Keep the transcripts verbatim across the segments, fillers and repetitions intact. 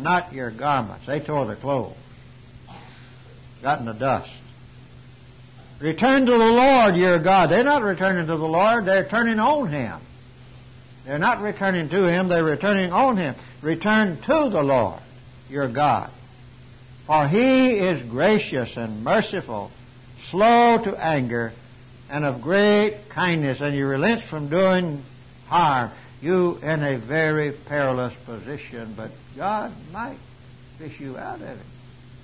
not your garments. They tore their clothes, got in the dust. Return to the Lord your God. They're not returning to the Lord. They're turning on Him. They're not returning to Him. They're returning on Him. Return to the Lord your God. For He is gracious and merciful, slow to anger, and of great kindness, and He relents from doing harm. You in a very perilous position, but God might fish you out of it.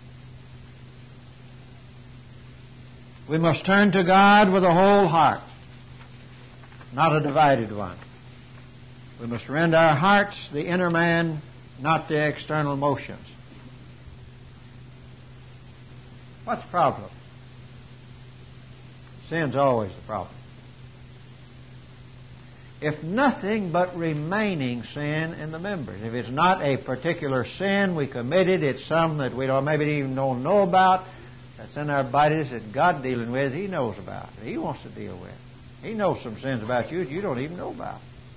We must turn to God with a whole heart, not a divided one. We must rend our hearts, the inner man, not the external motions. What's the problem? Sin's always the problem. If nothing but remaining sin in the members. If it's not a particular sin we committed, it's some that we don't maybe even don't know about, that's in our bodies that God dealing with, He knows about. He wants to deal with. He knows some sins about you that you don't even know about.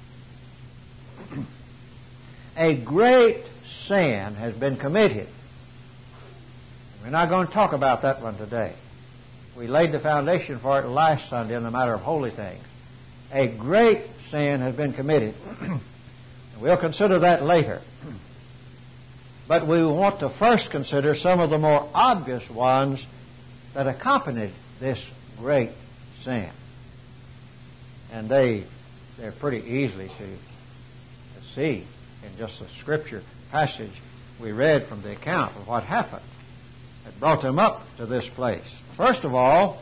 A great sin has been committed. We're not going to talk about that one today. We laid the foundation for it last Sunday in the matter of holy things. A great sin has been committed. We'll consider that later. But we want to first consider some of the more obvious ones that accompanied this great sin. And they, they're pretty easily to, to see in just the scripture passage we read from the account of what happened that brought them up to this place. First of all,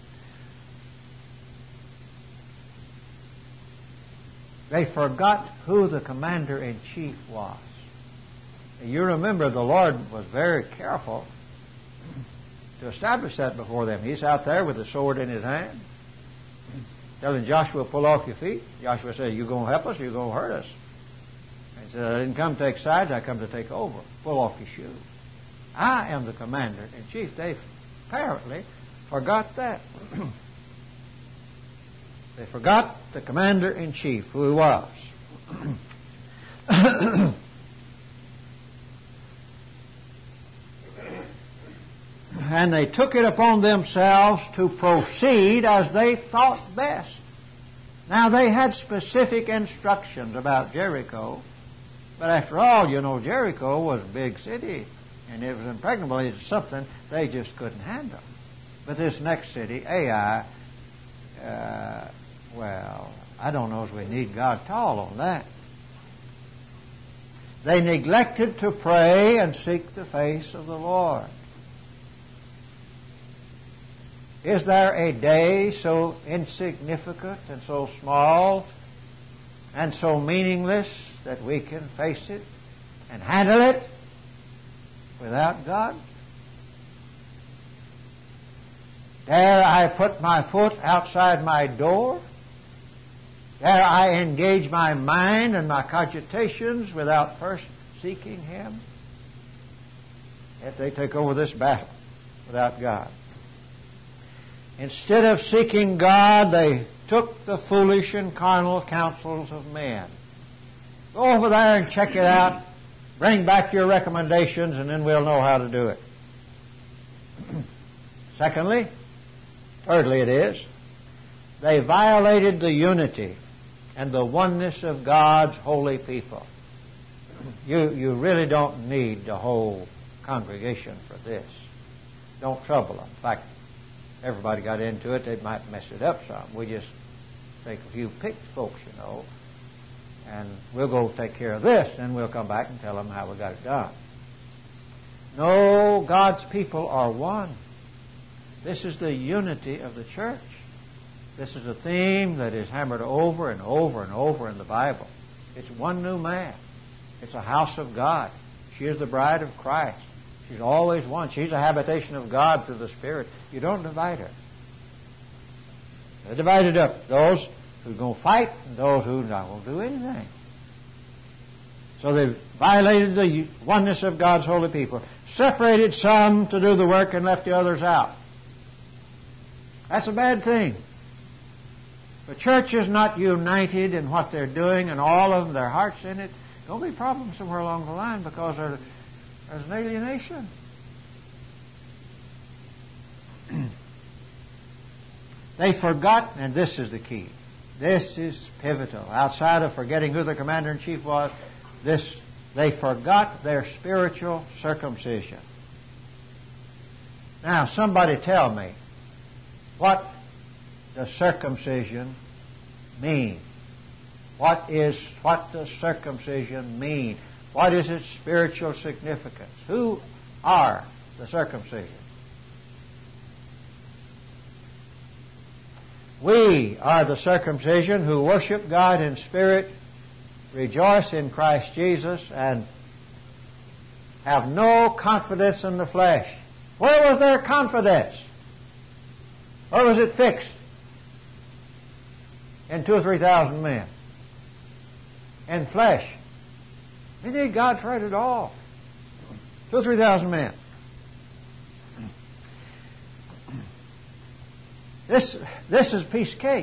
they forgot who the commander-in-chief was. You remember the Lord was very careful to establish that before them. He's out there with the sword in his hand, telling Joshua, pull off your feet. Joshua said, you going to help us or you going to hurt us? He said, I didn't come to take sides, I come to take over. Pull off your shoe. I am the commander-in-chief. They apparently forgot that. They forgot the commander-in-chief, who he was. And they took it upon themselves to proceed as they thought best. Now, they had specific instructions about Jericho, but after all, you know, Jericho was a big city, and it was impregnable. It was something they just couldn't handle. But this next city, Ai, uh, well, I don't know if we need God at all on that. They neglected to pray and seek the face of the Lord. Is there a day so insignificant and so small and so meaningless that we can face it and handle it without God? Dare I put my foot outside my door? Dare I engage my mind and my cogitations without first seeking Him? Yet they take over this battle without God. Instead of seeking God, they took the foolish and carnal counsels of men. Go over there and check it out. Bring back your recommendations, and then we'll know how to do it. Secondly, thirdly it is, they violated the unity and the oneness of God's holy people. You, you really don't need the whole congregation for this. Don't trouble them. In fact, everybody got into it, they might mess it up some. We just take a few picked folks, you know, and we'll go take care of this, and we'll come back and tell them how we got it done. No, God's people are one. This is the unity of the church. This is a theme that is hammered over and over and over in the Bible. It's one new man. It's a house of God. She is the bride of Christ. She's always one. She's a habitation of God through the Spirit. You don't divide her. They're divided up. Those who are going to fight and those who are not going to do anything. So they violated the oneness of God's holy people. Separated some to do the work and left the others out. That's a bad thing. The church is not united in what they're doing and all of them, their hearts in it. There'll be problems somewhere along the line because they're There's an alienation. They forgot, and this is the key. This is pivotal. Outside of forgetting who the commander-in-chief was, this they forgot their spiritual circumcision. Now, somebody tell me, what does circumcision mean? What is what does circumcision mean? What is its spiritual significance? Who are the circumcision? We are the circumcision who worship God in spirit, rejoice in Christ Jesus, and have no confidence in the flesh. Where was their confidence? Where was it fixed? In two or three thousand men. In flesh. They need God for it at all. Two or three thousand men. This, this is piece of cake.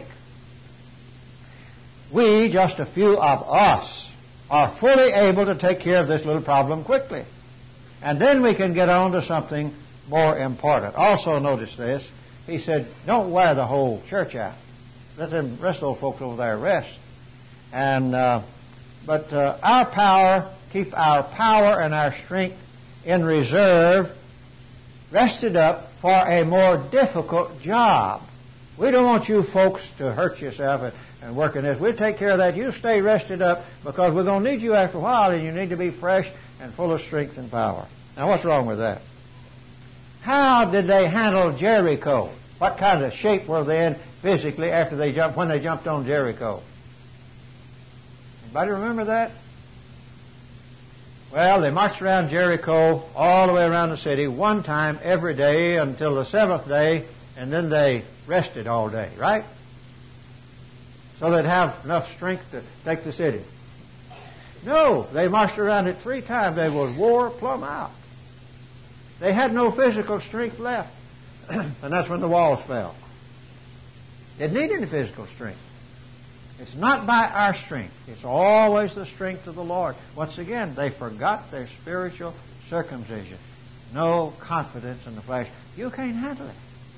We, just a few of us, are fully able to take care of this little problem quickly. And then we can get on to something more important. Also notice this. He said, don't wear the whole church out. Let them rest those folks over there rest. And uh, but uh, our power, keep our power and our strength in reserve, rested up for a more difficult job. We don't want you folks to hurt yourself and, and work in this. We'll take care of that. You stay rested up because we're going to need you after a while, and you need to be fresh and full of strength and power. Now, what's wrong with that? How did they handle Jericho? What kind of shape were they in physically after they jumped, when they jumped on Jericho? Anybody remember that? Well, they marched around Jericho all the way around the city one time every day until the seventh day, and then they rested all day, right? So they'd have enough strength to take the city. No, they marched around it three times. They was wore plumb out. They had no physical strength left. And that's when the walls fell. Didn't need any physical strength. It's not by our strength. It's always the strength of the Lord. Once again, they forgot their spiritual circumcision. No confidence in the flesh. You can't handle it.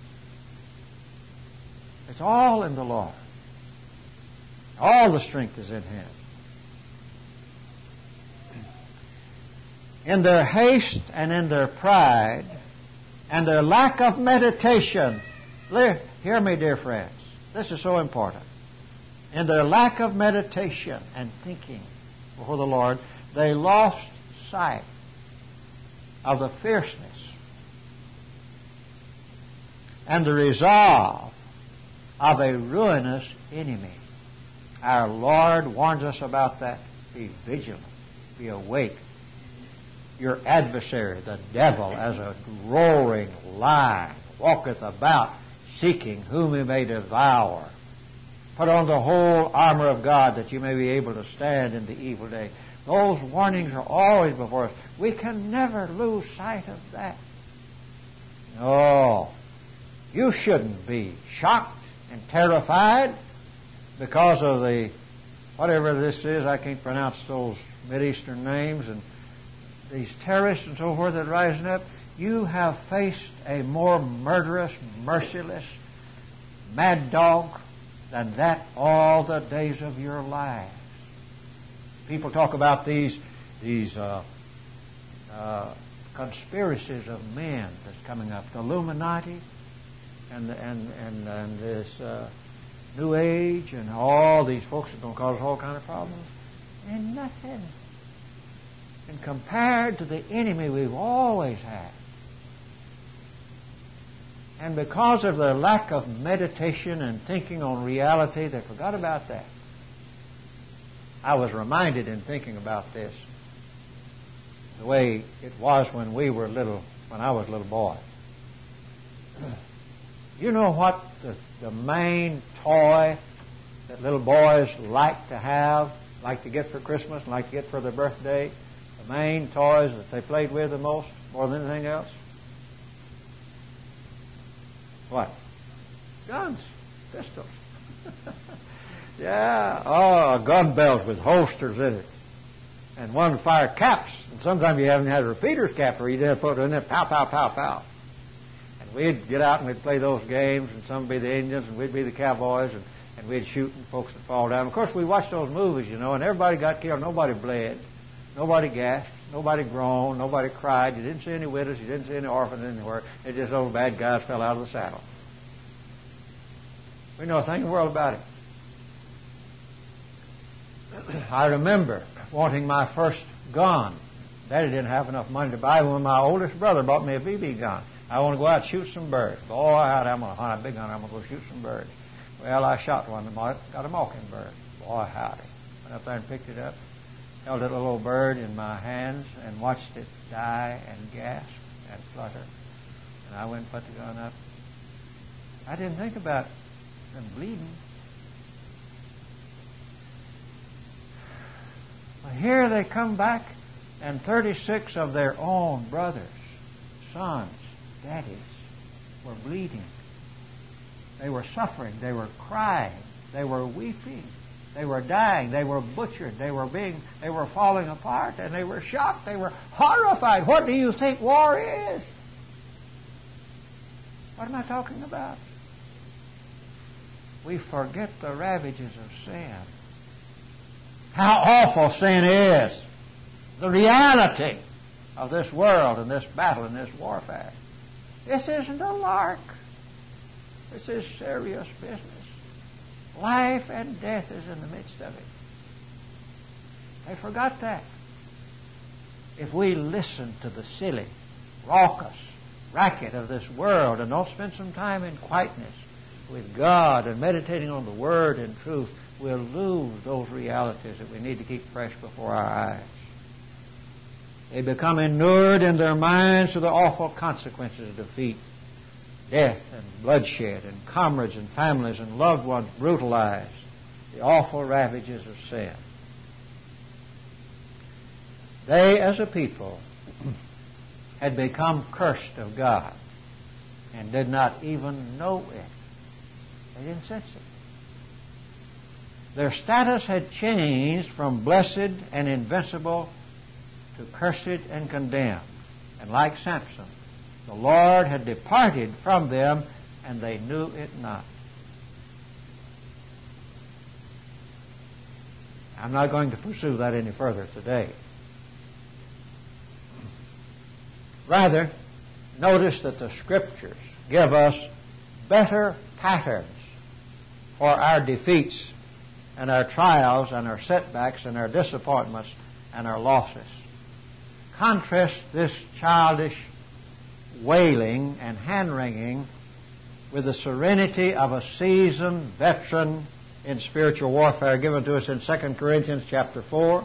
It's all in the Lord. All the strength is in Him. In their haste and in their pride and their lack of meditation, hear me, dear friends, this is so important. In their lack of meditation and thinking before the Lord, they lost sight of the fierceness and the resolve of a ruinous enemy. Our Lord warns us about that. Be vigilant. Be awake. Your adversary, the devil, as a roaring lion, walketh about, seeking whom he may devour. Put on the whole armor of God that you may be able to stand in the evil day. Those warnings are always before us. We can never lose sight of that. No. You shouldn't be shocked and terrified because of the, whatever this is, I can't pronounce those Mideastern names, and these terrorists and so forth that are rising up. You have faced a more murderous, merciless, mad dog than that all the days of your lives. People talk about these these uh, uh, conspiracies of men that's coming up, the Illuminati, and and and, and this uh, New Age, and all these folks are going to cause all kind of problems. And nothing. And compared to the enemy we've always had. And because of their lack of meditation and thinking on reality, they forgot about that. I was reminded in thinking about this, the way it was when we were little, when I was a little boy. You know what the, the main toy that little boys like to have, like to get for Christmas, like to get for their birthday? The main toys that they played with the most, more than anything else? What? Guns. Pistols. Yeah. Oh, gun belts with holsters in it. And one would fire caps. And sometimes you haven't had a repeater's cap where you did put it in there, pow, pow, pow, pow. And we'd get out and we'd play those games, and some would be the Indians, and we'd be the cowboys, and, and we'd shoot, and folks would fall down. Of course, we watched those movies, you know, and everybody got killed. Nobody bled. Nobody gasped. Nobody groaned. Nobody cried. You didn't see any widows. You didn't see any orphans anywhere. It just those bad guys fell out of the saddle. We know a thing in the world about it. I remember wanting my first gun. Daddy didn't have enough money to buy one. My oldest brother bought me a B B gun. I want to go out and shoot some birds. Boy, I'm going to hunt a big gun. I'm going to go shoot some birds. Well, I shot one. Got a mockingbird. Boy, howdy. Went up there and picked it up. Held that little old bird in my hands and watched it die and gasp and flutter. And I went and put the gun up. I didn't think about them bleeding. But here they come back, and thirty-six of their own brothers, sons, daddies, were bleeding. They were suffering. They were crying. They were weeping. They were dying. They were butchered. They were being. They were falling apart, and they were shocked. They were horrified. What do you think war is? What am I talking about? We forget the ravages of sin. How awful sin is. The reality of this world and this battle and this warfare. This isn't a lark. This is serious business. Life and death is in the midst of it. They forgot that. If we listen to the silly, raucous racket of this world and don't spend some time in quietness with God and meditating on the Word and truth, we'll lose those realities that we need to keep fresh before our eyes. They become inured in their minds to the awful consequences of defeat. Death and bloodshed and comrades and families and loved ones brutalized. The awful ravages of sin. They, as a people, had become cursed of God and did not even know it. They didn't sense it. Their status had changed from blessed and invincible to cursed and condemned. And like Samson, the Lord had departed from them, and they knew it not. I'm not going to pursue that any further today. Rather, notice that the Scriptures give us better patterns for our defeats and our trials and our setbacks and our disappointments and our losses. Contrast this childish wailing and hand-wringing with the serenity of a seasoned veteran in spiritual warfare given to us in Second Corinthians chapter four.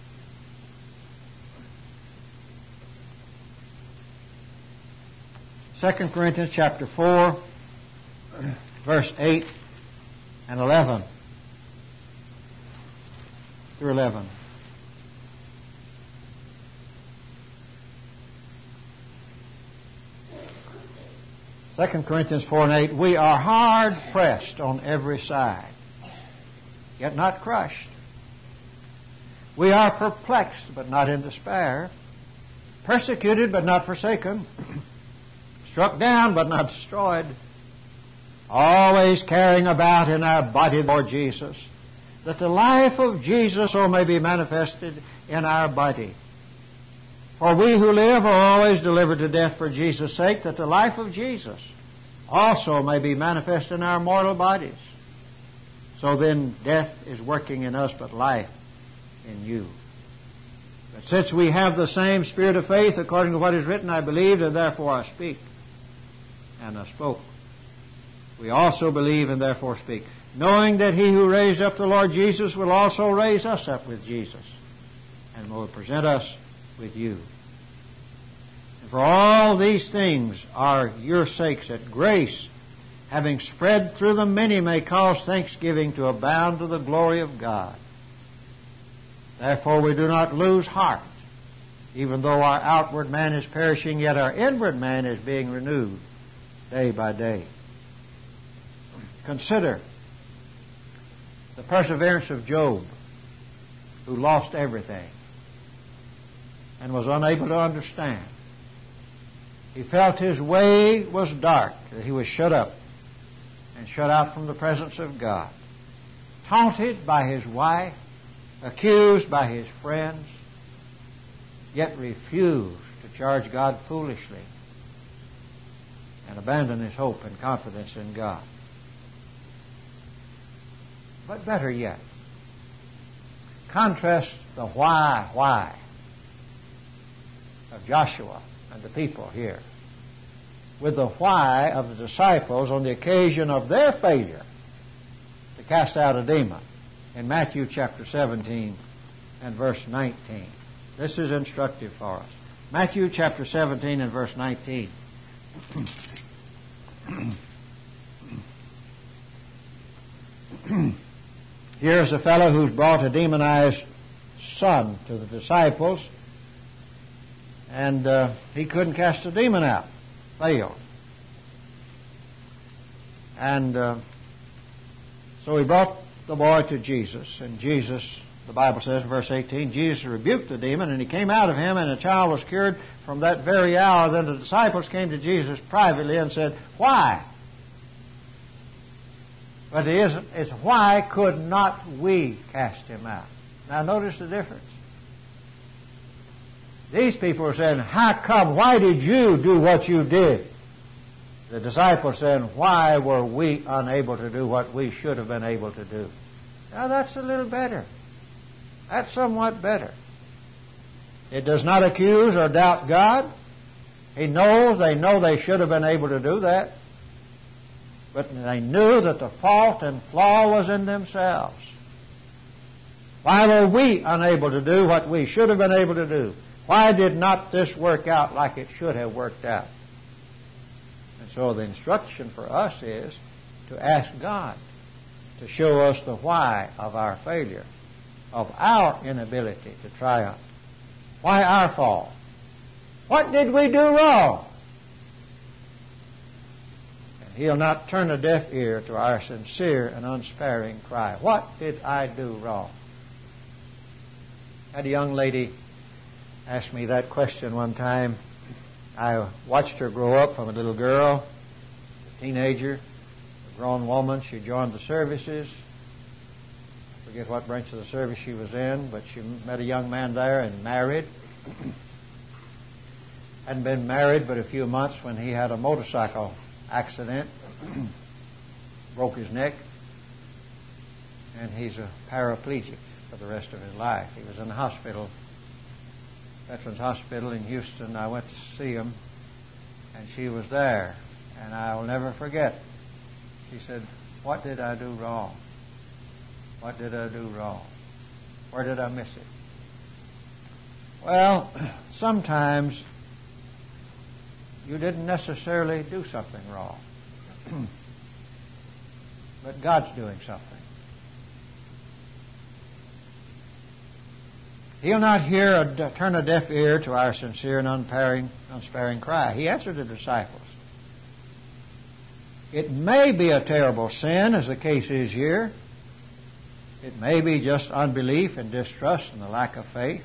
Second Corinthians chapter four, verse eight and eleven through eleven. Second Corinthians four and eight, we are hard pressed on every side, yet not crushed. We are perplexed, but not in despair. Persecuted, but not forsaken. Struck down, but not destroyed. Always carrying about in our body the Lord Jesus, that the life of Jesus so may be manifested in our body. For we who live are always delivered to death for Jesus' sake, that the life of Jesus also may be manifest in our mortal bodies. So then death is working in us, but life in you. But since we have the same spirit of faith, according to what is written, I believed, and therefore I speak. And I spoke. We also believe, and therefore speak, knowing that He who raised up the Lord Jesus will also raise us up with Jesus, and will present us with you. And for all these things are your sakes, that grace, having spread through the many, may cause thanksgiving to abound to the glory of God. Therefore we do not lose heart. Even though our outward man is perishing, yet our inward man is being renewed day by day. Consider the perseverance of Job, who lost everything. and was unable to understand. He felt his way was dark, that he was shut up and shut out from the presence of God, taunted by his wife, accused by his friends, yet refused to charge God foolishly and abandon his hope and confidence in God. But better yet, contrast the why, why of Joshua and the people here with the why of the disciples on the occasion of their failure to cast out a demon in Matthew chapter seventeen and verse nineteen. This is instructive for us. Matthew chapter seventeen and verse nineteen. Here's a fellow who's brought a demonized son to the disciples, and uh, he couldn't cast a demon out. Failed. And uh, so he brought the boy to Jesus, and Jesus, the Bible says in verse eighteen, Jesus rebuked the demon, and he came out of him, and the child was cured. From that very hour, then the disciples came to Jesus privately and said, "Why?" But it is, it's why could not we cast him out? Now notice the difference. These people are saying, how come, why did you do what you did? The disciples saying, why were we unable to do what we should have been able to do? Now that's a little better. That's somewhat better. It does not accuse or doubt God. He knows, they know they should have been able to do that. But they knew that the fault and flaw was in themselves. Why were we unable to do what we should have been able to do? Why did not this work out like it should have worked out? And so the instruction for us is to ask God to show us the why of our failure, of our inability to triumph. Why our fall? What did we do wrong? And He'll not turn a deaf ear to our sincere and unsparing cry. What did I do wrong? I had a young lady asked me that question one time. I watched her grow up from a little girl, a teenager, a grown woman. She joined the services. I forget what branch of the service she was in, but she met a young man there and married. Hadn't been married but a few months when he had a motorcycle accident, broke his neck, and he's a paraplegic for the rest of his life. He was in the hospital, Veterans Hospital in Houston. I went to see him, and she was there. And I will never forget. She said, what did I do wrong? What did I do wrong? Where did I miss it? Well, sometimes you didn't necessarily do something wrong. But God's doing something. He'll not hear or turn a deaf ear to our sincere and unsparing, unsparing cry. He answered the disciples. It may be a terrible sin, as the case is here. It may be just unbelief and distrust and the lack of faith.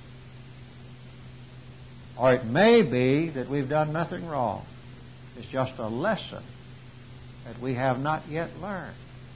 Or it may be that we've done nothing wrong. It's just a lesson that we have not yet learned.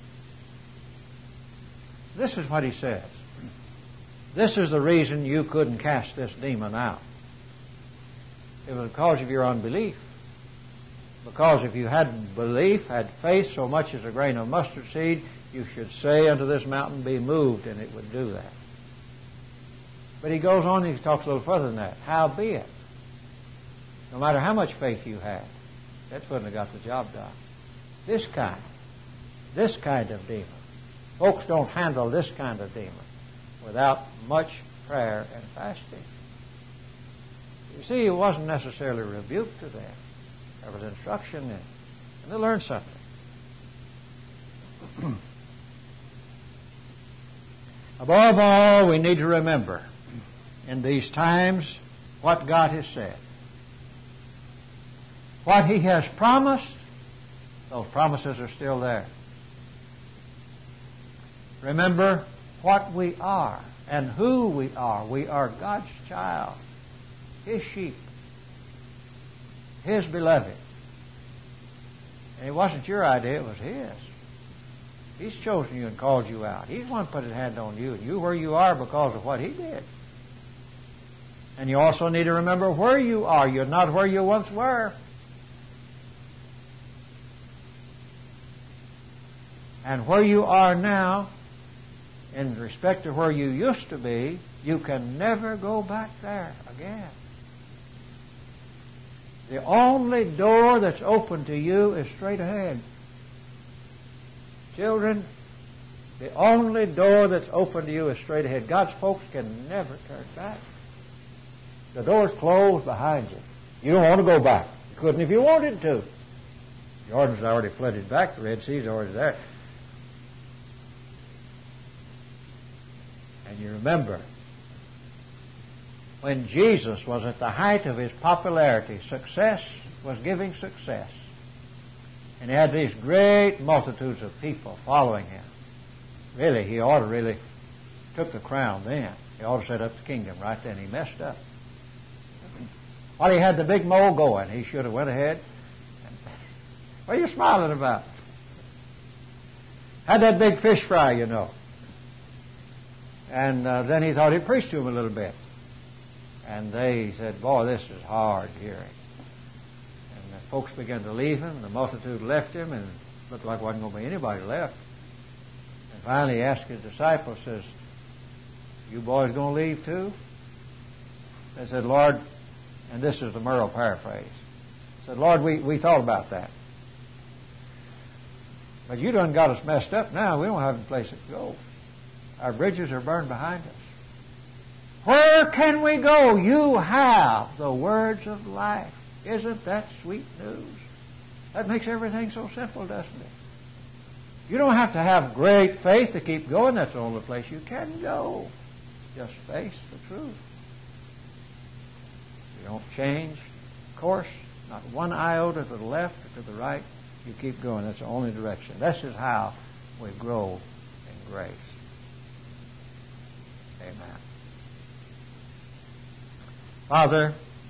This is what he says. This is the reason you couldn't cast this demon out. It was because of your unbelief. Because if you had belief, had faith so much as a grain of mustard seed, you should say unto this mountain, be moved, and it would do that. But he goes on and he talks a little further than that. Howbeit, no matter how much faith you had, that wouldn't have got the job done. This kind, this kind of demon. Folks don't handle this kind of demon without much prayer and fasting. You see, it wasn't necessarily a rebuke to them. There was instruction in it. And they learned something. Above all, we need to remember in these times what God has said. What He has promised, those promises are still there. Remember what we are and who we are. We are God's child. His sheep. His beloved. And it wasn't your idea, it was His. He's chosen you and called you out. He's the one who put His hand on you. And you where you are because of what He did. And you also need to remember where you are. You're not where you once were. And where you are now, in respect to where you used to be, you can never go back there again. The only door that's open to you is straight ahead. Children, the only door that's open to you is straight ahead. God's folks can never turn back. The door's closed behind you. You don't want to go back. You couldn't if you wanted to. Jordan's already flooded back. The Red Sea's already there. And you remember, when Jesus was at the height of His popularity, success was giving success. And He had these great multitudes of people following Him. Really, He ought to really took the crown then. He ought to set up the kingdom right then. He messed up. While He had the big mole going, He should have went ahead. And, what are you smiling about? Had that big fish fry, you know. And uh, then He thought He'd preach to them a little bit. And they said, boy, this is hard hearing. And the folks began to leave Him. The multitude left Him, and it looked like there wasn't going to be anybody left. And finally He asked His disciples, says, you boys going to leave too? They said, Lord, and this is the Merle paraphrase, said, Lord, we, we thought about that. But you done got us messed up now. We don't have any place to go. Our bridges are burned behind us. Where can we go? You have the words of life. Isn't that sweet news? That makes everything so simple, doesn't it? You don't have to have great faith to keep going. That's the only place you can go. Just face the truth. You don't change course, not one iota to the left or to the right. You keep going. That's the only direction. This is how we grow in grace. Amen. Father,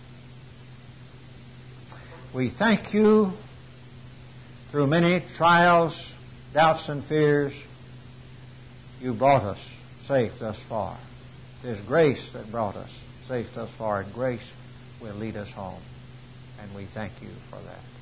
we thank You through many trials, doubts, and fears. You brought us safe thus far. It is grace that brought us safe thus far, and grace will lead us home. And we thank You for that.